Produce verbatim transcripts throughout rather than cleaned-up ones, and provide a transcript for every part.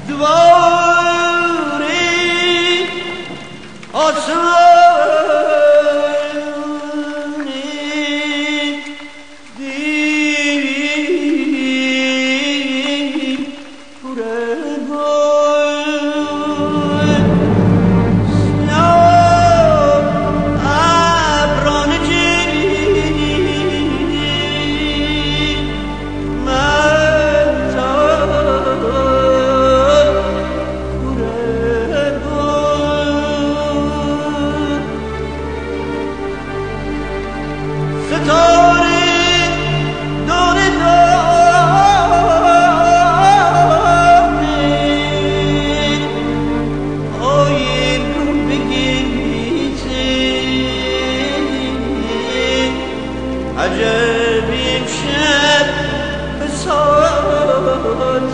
دواری آسمانی دی پره گل سیاه ابران جیری مهتاب پره گل ستاره دانه دانید آین رو بگیزید عجب امشب بساط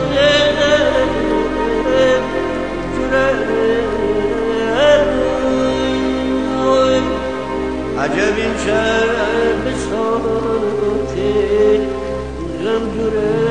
عجب امشب بساط غم جوره